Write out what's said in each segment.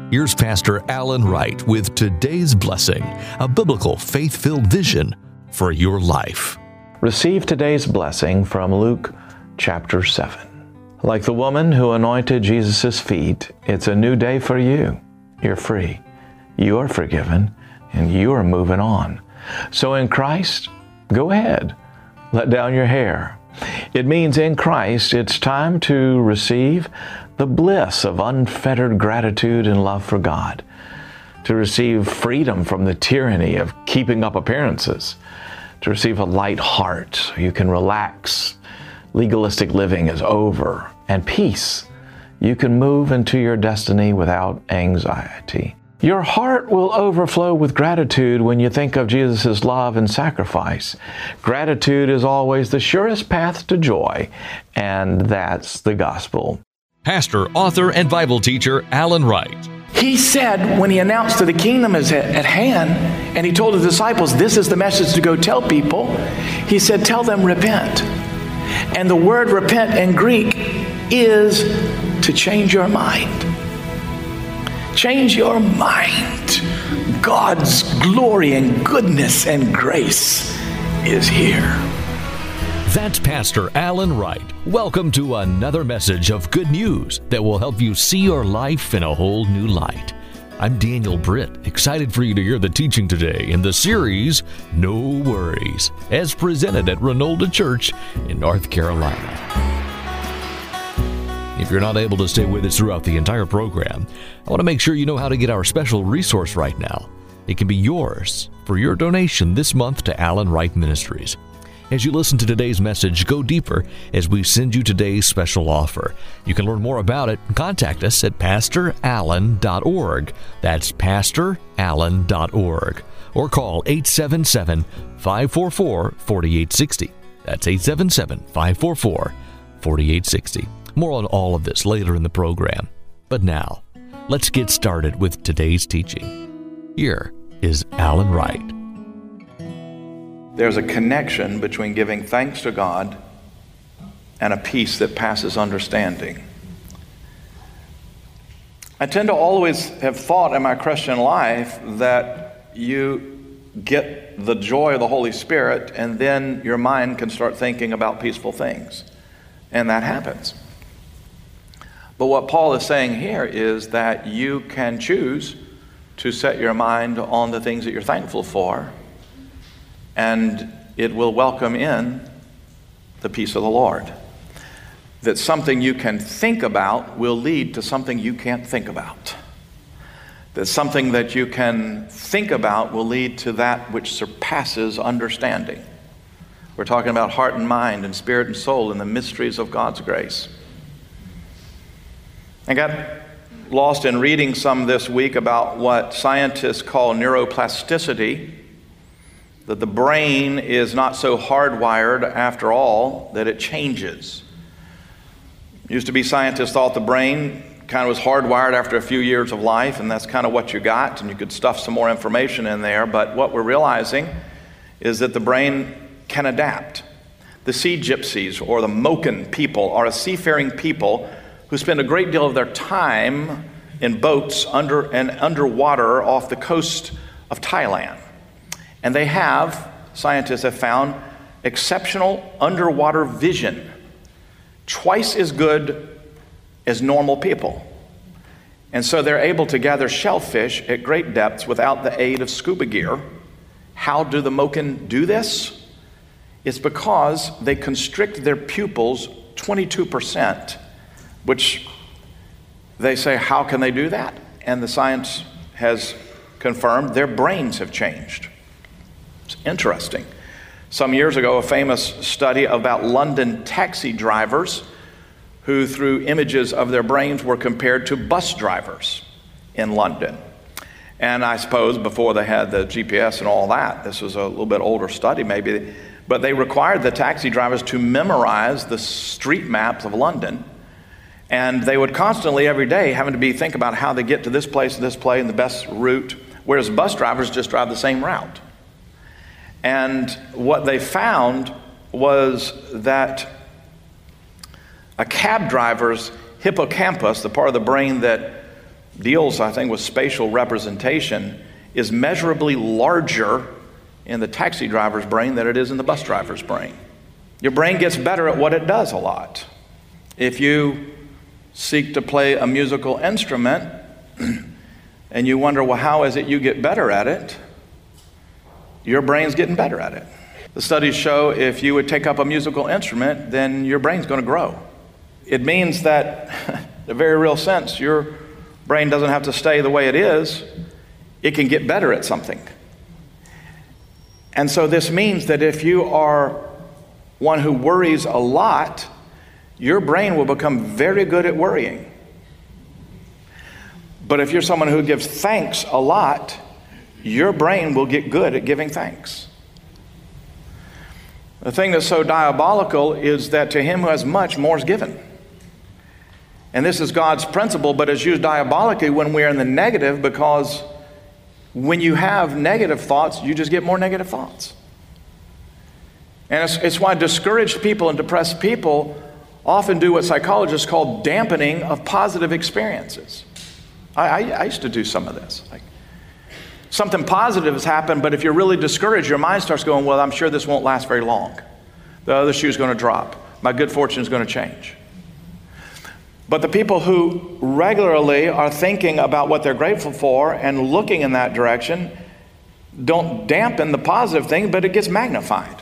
Here's Pastor Alan Wright with today's blessing, a biblical faith-filled vision for your life. Receive today's blessing from Luke chapter 7. Like the woman who anointed Jesus' feet, it's a new day for you. You're free. You are forgiven, and you are moving on. So in Christ, go ahead. Let down your hair. It means in Christ, it's time to receive the bliss of unfettered gratitude and love for God, to receive freedom from the tyranny of keeping up appearances, to receive a light heart so you can relax. Legalistic living is over, and peace. You can move into your destiny without anxiety. Your heart will overflow with gratitude when you think of Jesus' love and sacrifice. Gratitude is always the surest path to joy, and that's the gospel. Pastor, author, and Bible teacher Alan Wright. He said when he announced that the kingdom is at hand, and he told the disciples, this is the message to go tell people, he said, tell them repent. And the word repent in Greek is to change your mind. Change your mind. God's glory and goodness and grace is here. That's Pastor Alan Wright. Welcome to another message of good news that will help you see your life in a whole new light. I'm Daniel Britt, excited for you to hear the teaching today in the series, No Worries, as presented at Renolda Church in North Carolina. If you're not able to stay with us throughout the entire program, I want to make sure you know how to get our special resource right now. It can be yours for your donation this month to Alan Wright Ministries. As you listen to today's message, go deeper as we send you today's special offer. You can learn more about it and contact us at pastorallen.org. That's pastorallen.org. Or call 877-544-4860. That's 877-544-4860. More on all of this later in the program. But now, let's get started with today's teaching. Here is Alan Wright. There's a connection between giving thanks to God and a peace that passes understanding. I tend to always have thought in my Christian life that you get the joy of the Holy Spirit and then your mind can start thinking about peaceful things. And that happens. But what Paul is saying here is that you can choose to set your mind on the things that you're thankful for, and it will welcome in the peace of the Lord. That something you can think about will lead to something you can't think about. That something that you can think about will lead to that which surpasses understanding. We're talking about heart and mind and spirit and soul and the mysteries of God's grace. I got lost in reading some this week about what scientists call neuroplasticity, that the brain is not so hardwired after all that it changes. Used to be scientists thought the brain kind of was hardwired after a few years of life, and that's kind of what you got, and you could stuff some more information in there. But what we're realizing is that the brain can adapt. The sea gypsies, or the Moken people, are a seafaring people who spend a great deal of their time in boats underwater off the coast of Thailand. And they have, scientists have found, exceptional underwater vision, twice as good as normal people. And so they're able to gather shellfish at great depths without the aid of scuba gear. How do the Moken do this? It's because they constrict their pupils 22%, which they say, how can they do that? And the science has confirmed their brains have changed. It's interesting. Some years ago, a famous study about London taxi drivers who, through images of their brains, were compared to bus drivers in London. And I suppose before they had the GPS and all that, this was a little bit older study maybe, but they required the taxi drivers to memorize the street maps of London. And they would constantly, every day, having to think about how they get to this place, and the best route, whereas bus drivers just drive the same route. And what they found was that a cab driver's hippocampus, the part of the brain that deals, I think, with spatial representation is measurably larger in the taxi driver's brain than it is in the bus driver's brain. Your brain gets better at what it does a lot. If you seek to play a musical instrument and you wonder, well, how is it you get better at it? Your brain's getting better at it. The studies show if you would take up a musical instrument, then your brain's going to grow. It means that, in a very real sense, your brain doesn't have to stay the way it is. It can get better at something. And so this means that if you are one who worries a lot, your brain will become very good at worrying. But if you're someone who gives thanks a lot, your brain will get good at giving thanks. The thing that's so diabolical is that to him who has much, more is given. And this is God's principle, but it's used diabolically when we're in the negative, because when you have negative thoughts, you just get more negative thoughts. And it's why discouraged people and depressed people often do what psychologists call dampening of positive experiences. I used to do some of this. Like, something positive has happened, but if you're really discouraged, your mind starts going, well, I'm sure this won't last very long. The other shoe's going to drop. My good fortune is going to change. But the people who regularly are thinking about what they're grateful for and looking in that direction don't dampen the positive thing, but it gets magnified.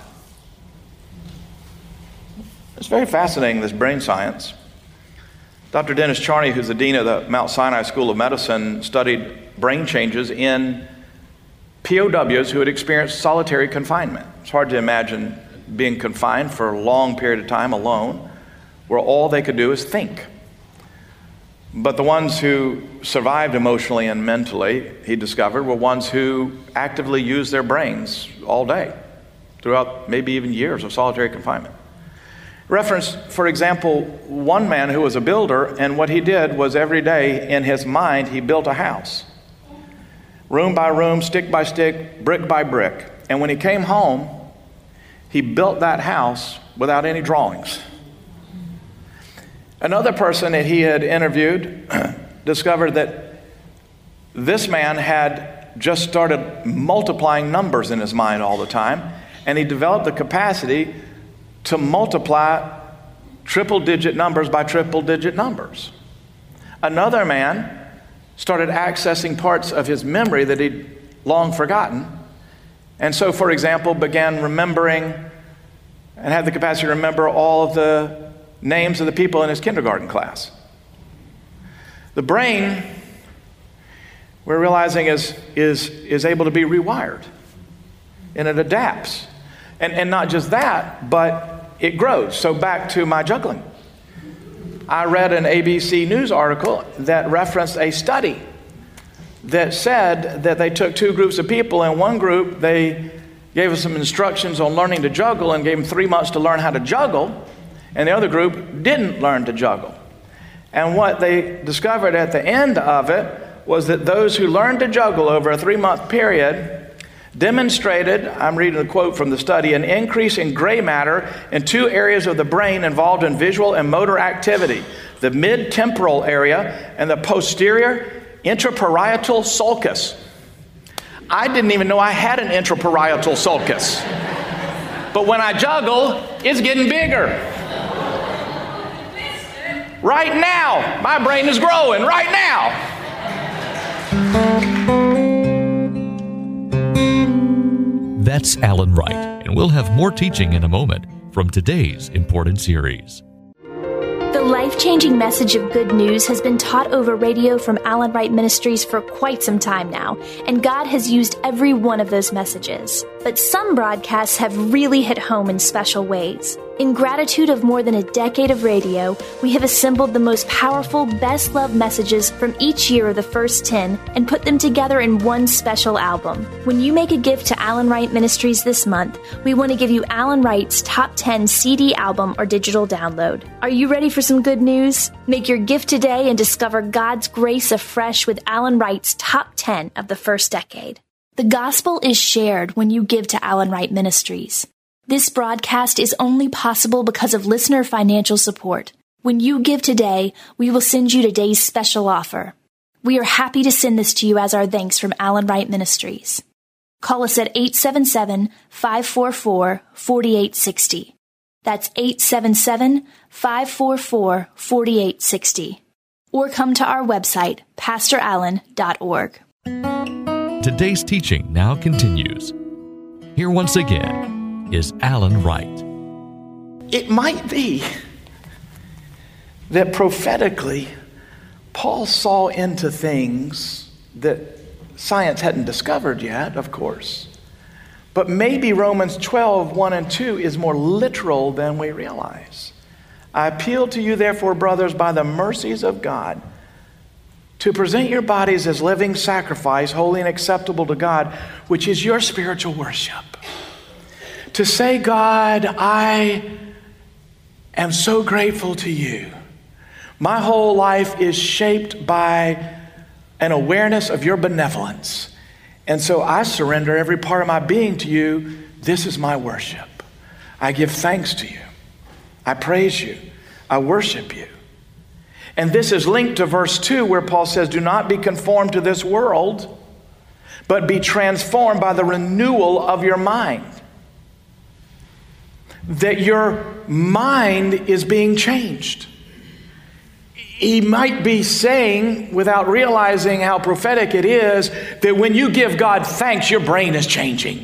It's very fascinating, this brain science. Dr. Dennis Charney, who's the dean of the Mount Sinai School of Medicine, studied brain changes in POWs who had experienced solitary confinement. It's hard to imagine being confined for a long period of time alone, where all they could do is think. But the ones who survived emotionally and mentally, he discovered, were ones who actively used their brains all day, throughout maybe even years of solitary confinement. Reference, for example, one man who was a builder, and what he did was every day in his mind, he built a house. Room by room, stick by stick, brick by brick. And when he came home, he built that house without any drawings. Another person that he had interviewed discovered that this man had just started multiplying numbers in his mind all the time, and he developed the capacity to multiply triple-digit numbers by triple-digit numbers. Another man started accessing parts of his memory that he'd long forgotten, and so, for example, began remembering and had the capacity to remember all of the names of the people in his kindergarten class. The brain, we're realizing, is able to be rewired, and it adapts. And not just that, but it grows. So back to my juggling. I read an ABC News article that referenced a study that said that they took two groups of people. In one group, they gave us some instructions on learning to juggle and gave them 3 months to learn how to juggle. And the other group didn't learn to juggle. And what they discovered at the end of it was that those who learned to juggle over a 3-month period demonstrated, I'm reading a quote from the study, an increase in gray matter in 2 areas of the brain involved in visual and motor activity, the mid-temporal area and the posterior intraparietal sulcus. I didn't even know I had an intraparietal sulcus. But when I juggle, it's getting bigger. Right now, my brain is growing, right now. That's Alan Wright, and we'll have more teaching in a moment from today's important series. The life-changing message of good news has been taught over radio from Alan Wright Ministries for quite some time now, and God has used every one of those messages. But some broadcasts have really hit home in special ways. In gratitude of more than a decade of radio, we have assembled the most powerful, best-loved messages from each year of the first 10 and put them together in one special album. When you make a gift to Alan Wright Ministries this month, we want to give you Alan Wright's Top 10 CD album or digital download. Are you ready for some good news? Make your gift today and discover God's grace afresh with Alan Wright's Top 10 of the first decade. The gospel is shared when you give to Alan Wright Ministries. This broadcast is only possible because of listener financial support. When you give today, we will send you today's special offer. We are happy to send this to you as our thanks from Allen Wright Ministries. Call us at 877-544-4860. That's 877-544-4860. Or come to our website, pastorallen.org. Today's teaching now continues. Here once again is Allen Wright. It might be that prophetically, Paul saw into things that science hadn't discovered yet, of course. But maybe Romans 12, 1 and 2 is more literal than we realize. I appeal to you, therefore, brothers, by the mercies of God, to present your bodies as living sacrifice, holy and acceptable to God, which is your spiritual worship. To say, God, I am so grateful to you. My whole life is shaped by an awareness of your benevolence. And so I surrender every part of my being to you. This is my worship. I give thanks to you. I praise you. I worship you. And this is linked to verse 2 where Paul says, do not be conformed to this world, but be transformed by the renewal of your mind. That your mind is being changed. He might be saying, without realizing how prophetic it is, that when you give God thanks, your brain is changing.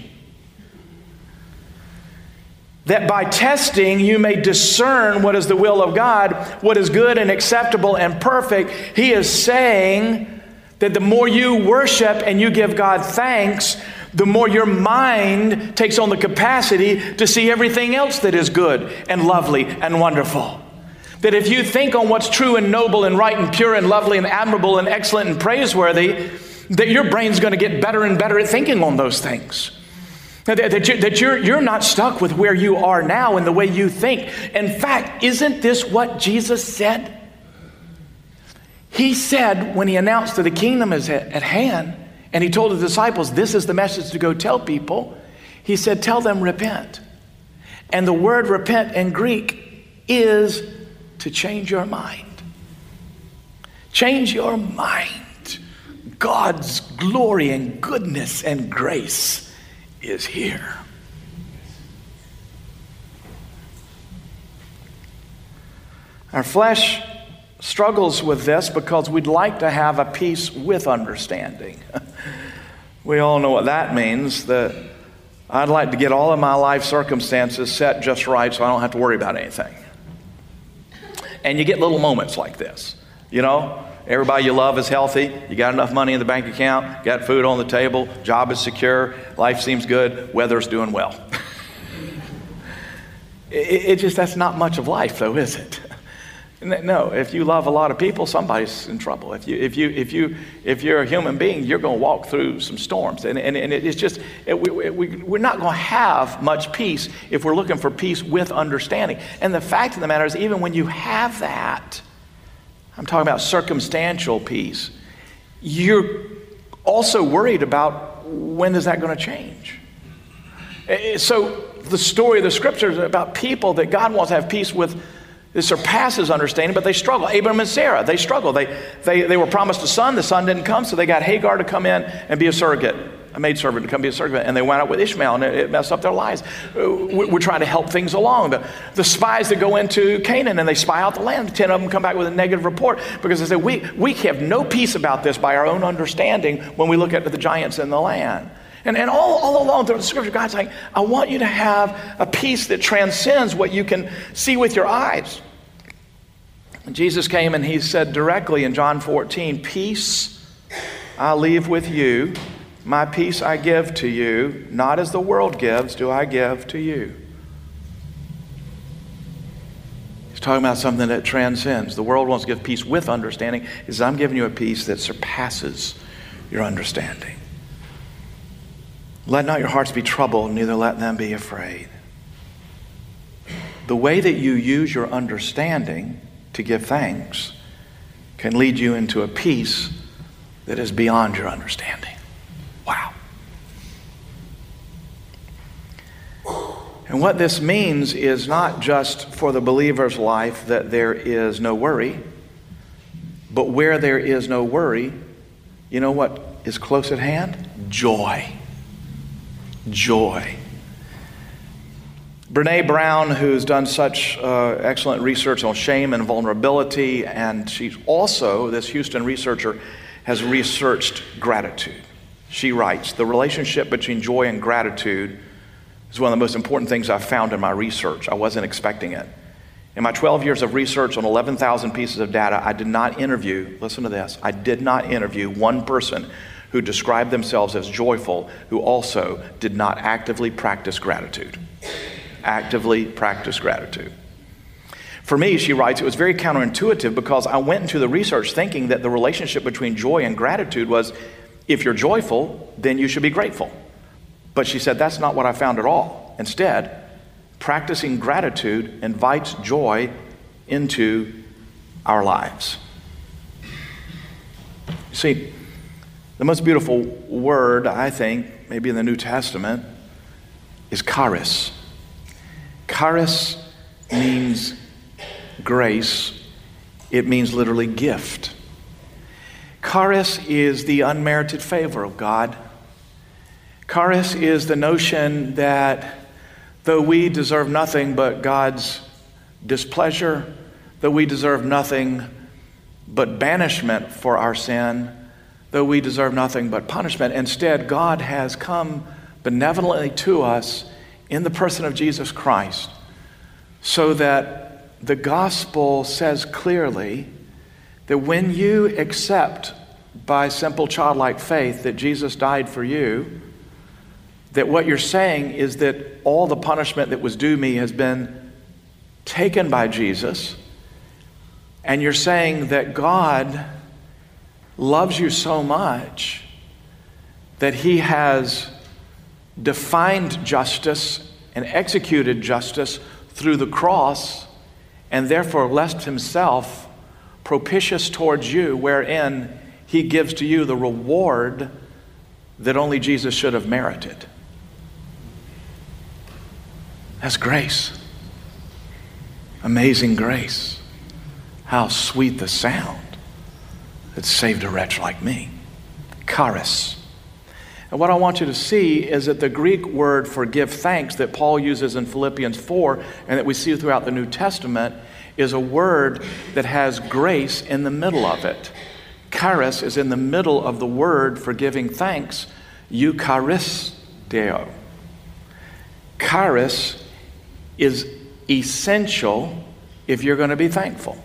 That by testing, you may discern what is the will of God, what is good and acceptable and perfect. He is saying that the more you worship and you give God thanks, the more your mind takes on the capacity to see everything else that is good and lovely and wonderful. That if you think on what's true and noble and right and pure and lovely and admirable and excellent and praiseworthy, that your brain's going to get better and better at thinking on those things. That you're not stuck with where you are now and the way you think. In fact, isn't this what Jesus said? He said when he announced that the kingdom is at hand, and he told the disciples, this is the message to go tell people. He said, tell them repent. And the word repent in Greek is to change your mind. Change your mind. God's glory and goodness and grace is here. Our flesh struggles with this because we'd like to have a peace with understanding. We all know what that means, that I'd like to get all of my life circumstances set just right so I don't have to worry about anything. And you get little moments like this. You know, everybody you love is healthy. You got enough money in the bank account. Got food on the table. Job is secure. Life seems good. Weather's doing well. That's not much of life, though, is it? No, if you love a lot of people, somebody's in trouble. If you're a human being, you're going to walk through some storms, and it's just we're not going to have much peace if we're looking for peace with understanding. And the fact of the matter is, even when you have that, I'm talking about circumstantial peace, you're also worried about when is that going to change. So the story of the scriptures is about people that God wants to have peace with. It surpasses understanding, but they struggle. Abraham and Sarah, they struggle. They were promised a son. The son didn't come, so they got Hagar to come in and be a surrogate, a maidservant to come be a surrogate. And they went out with Ishmael, and it messed up their lives. We're trying to help things along. The spies that go into Canaan, and they spy out the land, 10 of them come back with a negative report because they say, we have no peace about this by our own understanding when we look at the giants in the land. And all along through the scripture, God's saying, I want you to have a peace that transcends what you can see with your eyes. And Jesus came and he said directly in John 14, peace I leave with you, my peace I give to you, not as the world gives do I give to you. He's talking about something that transcends. The world wants to give peace with understanding. He says, I'm giving you a peace that surpasses your understanding. Let not your hearts be troubled, neither let them be afraid. The way that you use your understanding to give thanks can lead you into a peace that is beyond your understanding. Wow. And what this means is not just for the believer's life that there is no worry, but where there is no worry, You know what is close at hand? Joy. Joy. Brene Brown, who's done such excellent research on shame and vulnerability, and she's also, this Houston researcher, has researched gratitude. She writes, the relationship between joy and gratitude is one of the most important things I've found in my research. I wasn't expecting it. In my 12 years of research on 11,000 pieces of data, I did not interview, listen to this, I did not interview one person who described themselves as joyful who also did not actively practice gratitude. Actively practice gratitude. For me, she writes, it was very counterintuitive because I went into the research thinking that the relationship between joy and gratitude was, if you're joyful, then you should be grateful. But she said, that's not what I found at all. Instead, practicing gratitude invites joy into our lives. You see, the most beautiful word, I think, maybe in the New Testament, is charis. Charis means grace. It means literally gift. Charis is the unmerited favor of God. Charis is the notion that though we deserve nothing but God's displeasure, though we deserve nothing but banishment for our sin, though we deserve nothing but punishment, instead God has come benevolently to us in the person of Jesus Christ, so that the gospel says clearly that when you accept by simple childlike faith that Jesus died for you, that what you're saying is that all the punishment that was due me has been taken by Jesus, and you're saying that God loves you so much that he has defined justice and executed justice through the cross, and therefore left himself propitious towards you, wherein he gives to you the reward that only Jesus should have merited. That's grace. Amazing grace. How sweet the sound that saved a wretch like me. Charis. And what I want you to see is that the Greek word for give thanks that Paul uses in Philippians 4 and that we see throughout the New Testament is a word that has grace in the middle of it. Charis is in the middle of the word for giving thanks, Eucharisteo. Charis is essential if you're going to be thankful.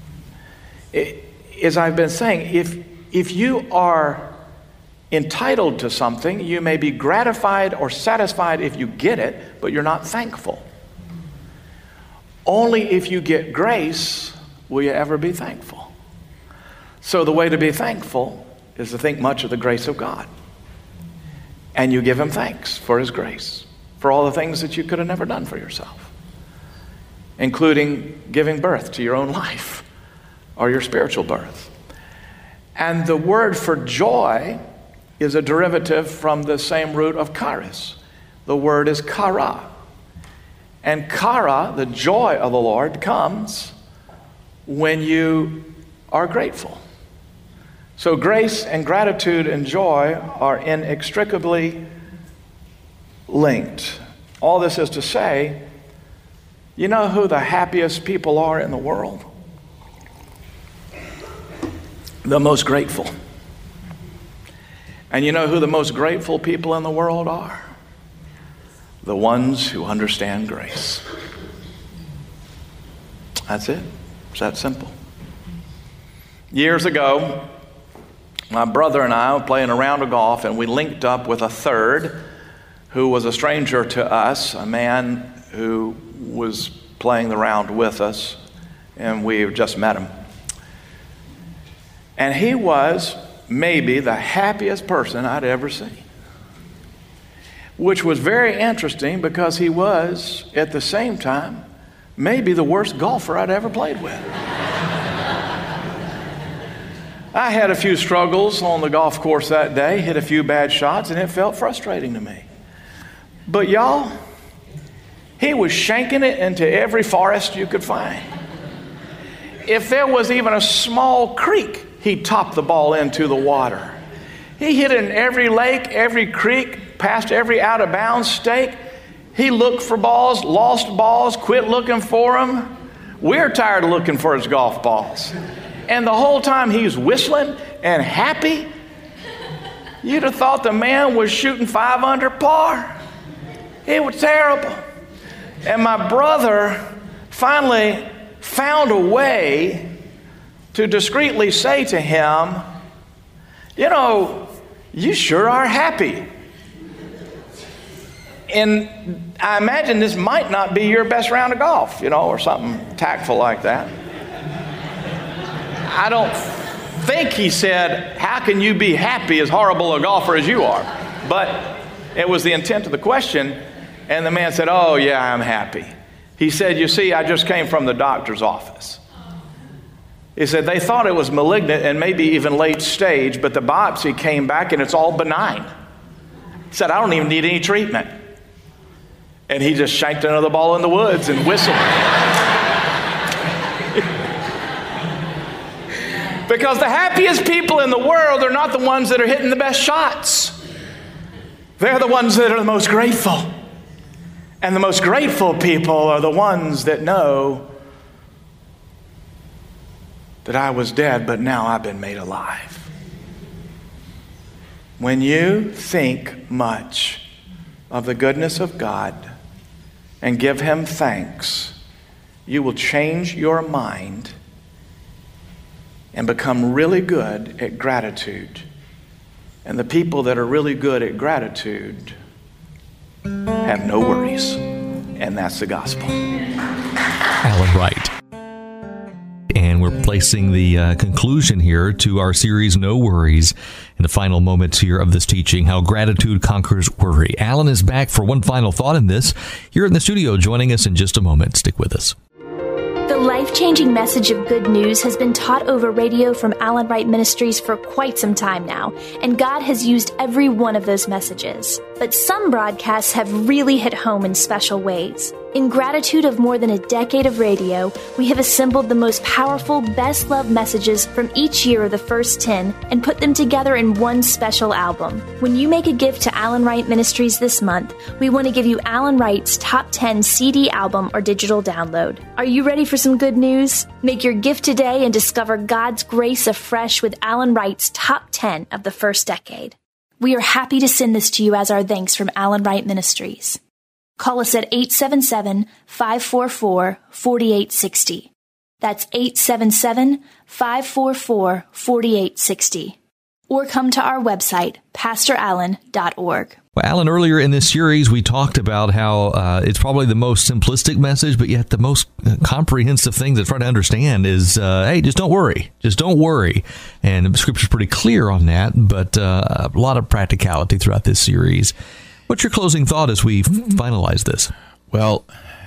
As I've been saying, if you are entitled to something, you may be gratified or satisfied if you get it, but you're not thankful. Only if you get grace will you ever be thankful. So the way to be thankful is to think much of the grace of God. And you give him thanks for his grace, for all the things that you could have never done for yourself, including giving birth to your own life or your spiritual birth. And the word for joy is a derivative from the same root of charis. The word is chara. And chara, the joy of the Lord, comes when you are grateful. So grace and gratitude and joy are inextricably linked. All this is to say, you know who the happiest people are in the world? The most grateful. And you know who the most grateful people in the world are? The ones who understand grace. That's it. It's that simple. Years ago, my brother and I were playing a round of golf, and we linked up with a third who was a stranger to us, a man who was playing the round with us, and we just met him. And he was maybe the happiest person I'd ever seen, which was very interesting because he was, at the same time, maybe the worst golfer I'd ever played with. I had a few struggles on the golf course that day, hit a few bad shots, and it felt frustrating to me. But y'all, he was shanking it into every forest you could find. If there was even a small creek, he'd top the ball into the water. He hid in every lake, every creek, past every out-of-bounds stake. He looked for balls, lost balls, quit looking for them. We're tired of looking for his golf balls. And the whole time he's whistling and happy. You'd have thought the man was shooting 5 under par. It was terrible. And my brother finally found a way to discreetly say to him, you know, you sure are happy. And I imagine this might not be your best round of golf, you know, or something tactful like that. I don't think he said, how can you be happy as horrible a golfer as you are? But it was the intent of the question. And the man said, oh, yeah, I'm happy. He said, you see, I just came from the doctor's office. He said, they thought it was malignant and maybe even late stage, but the biopsy came back and it's all benign. He said, I don't even need any treatment. And he just shanked another ball in the woods and whistled. Because the happiest people in the world are not the ones that are hitting the best shots. They're the ones that are the most grateful. And the most grateful people are the ones that know that I was dead, but now I've been made alive. When you think much of the goodness of God and give Him thanks, you will change your mind and become really good at gratitude. And the people that are really good at gratitude have no worries. And that's the gospel. Alan Wright. And we're placing the conclusion here to our series, No Worries, in the final moments here of this teaching, How Gratitude Conquers Worry. Alan is back for one final thought in this, here in the studio, joining us in just a moment. Stick with us. The life-changing message of good news has been taught over radio from Alan Wright Ministries for quite some time now, and God has used every one of those messages. But some broadcasts have really hit home in special ways. In gratitude of more than a decade of radio, we have assembled the most powerful, best-loved messages from each year of the first 10 and put them together in one special album. When you make a gift to Alan Wright Ministries this month, we want to give you Alan Wright's Top 10 CD album or digital download. Are you ready for some good news? Make your gift today and discover God's grace afresh with Alan Wright's Top 10 of the first decade. We are happy to send this to you as our thanks from Alan Wright Ministries. Call us at 877-544-4860. That's 877-544-4860. Or come to our website, pastorallen.org. Well, Alan, earlier in this series, we talked about how it's probably the most simplistic message, but yet the most comprehensive thing to try to understand is, hey, just don't worry. Just don't worry. And the Scripture's pretty clear on that, but a lot of practicality throughout this series. What's your closing thought as we finalize this? Well,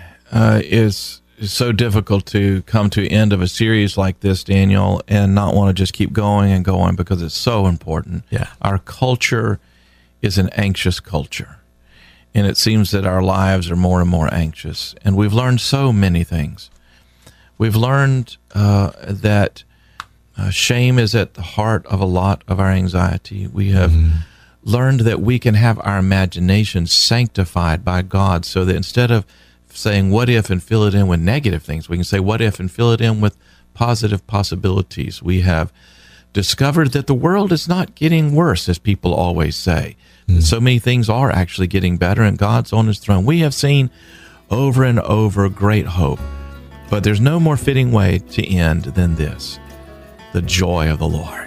it's so difficult to come to the end of a series like this, Daniel, and not want to just keep going and going because it's so important. Yeah. Our culture is an anxious culture, and it seems that our lives are more and more anxious, and we've learned so many things. We've learned that shame is at the heart of a lot of our anxiety. We have learned that we can have our imagination sanctified by God so that instead of saying what if and fill it in with negative things, we can say what if and fill it in with positive possibilities. We have discovered that the world is not getting worse, as people always say. So many things are actually getting better, and God's on His throne. We have seen over and over great hope, but there's no more fitting way to end than this: the joy of the Lord.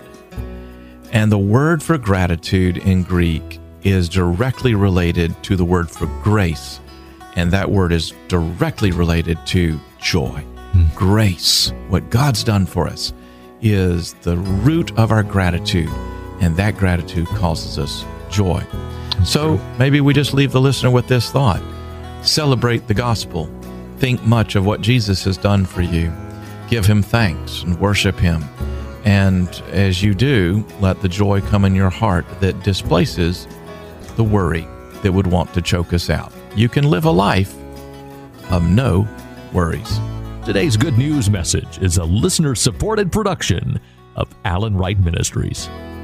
And the word for gratitude in Greek is directly related to the word for grace, and that word is directly related to joy. Grace, what God's done for us, is the root of our gratitude, and that gratitude causes us joy. So maybe we just leave the listener with this thought: celebrate the gospel, think much of what Jesus has done for you, give Him thanks and worship Him. And as you do, let the joy come in your heart that displaces the worry that would want to choke us out. You can live a life of no worries. Today's Good News message is a listener-supported production of Alan Wright Ministries.